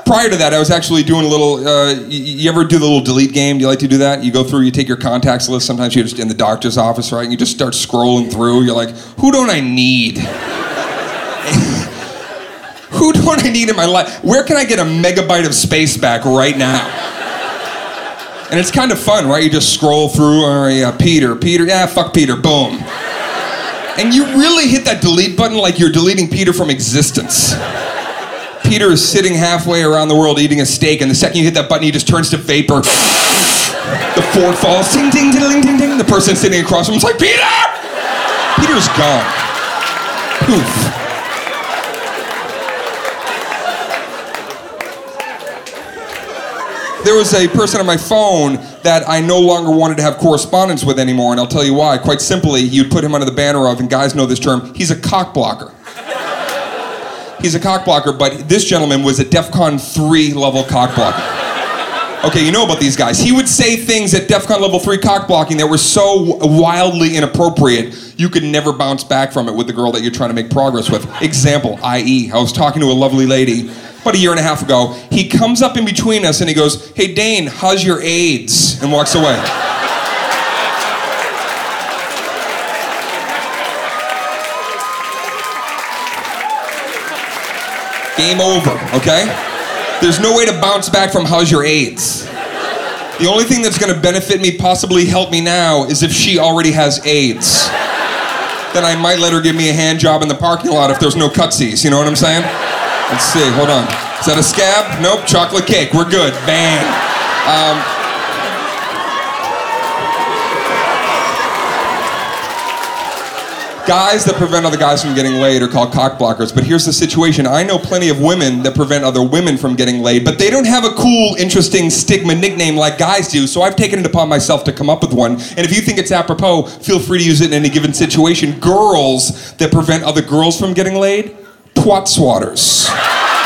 prior to that, I was actually doing a little, you ever do the little delete game? Do you like to do that? You go through, you take your contacts list, sometimes you're just in the doctor's office, right? And you just start scrolling through, you're like, who don't I need? Who don't I need in my life? Where can I get a megabyte of space back right now? And it's kind of fun, right? You just scroll through, Peter, yeah, fuck Peter, boom. And you really hit that delete button like you're deleting Peter from existence. Peter is sitting halfway around the world eating a steak, and the second you hit that button, he just turns to vapor. The Ford falls, ding, ding, ding, ding, ding. The person sitting across from him is like, Peter! Peter's gone. Poof. There was a person on my phone that I no longer wanted to have correspondence with anymore, and I'll tell you why. Quite simply, you'd put him under the banner of, and guys know this term, he's a cock blocker. He's a cock blocker, but this gentleman was a DEFCON 3 level cock blocker. Okay, you know about these guys. He would say things at DEFCON level 3 cock blocking that were so wildly inappropriate, you could never bounce back from it with the girl that you're trying to make progress with. Example, i.e., I was talking to a lovely lady about a year and a half ago. He comes up in between us and he goes, hey Dane, how's your AIDS? And walks away. Game over, okay? There's no way to bounce back from how's your AIDS. The only thing that's gonna benefit me, possibly help me now, is if she already has AIDS. Then I might let her give me a hand job in the parking lot if there's no cutsies, you know what I'm saying? Let's see, hold on. Is that a scab? Nope, chocolate cake, we're good, bang. Guys that prevent other guys from getting laid are called cock blockers, but here's the situation. I know plenty of women that prevent other women from getting laid, but they don't have a cool, interesting stigma nickname like guys do, so I've taken it upon myself to come up with one, and if you think it's apropos, feel free to use it in any given situation. Girls that prevent other girls from getting laid, twat swatters.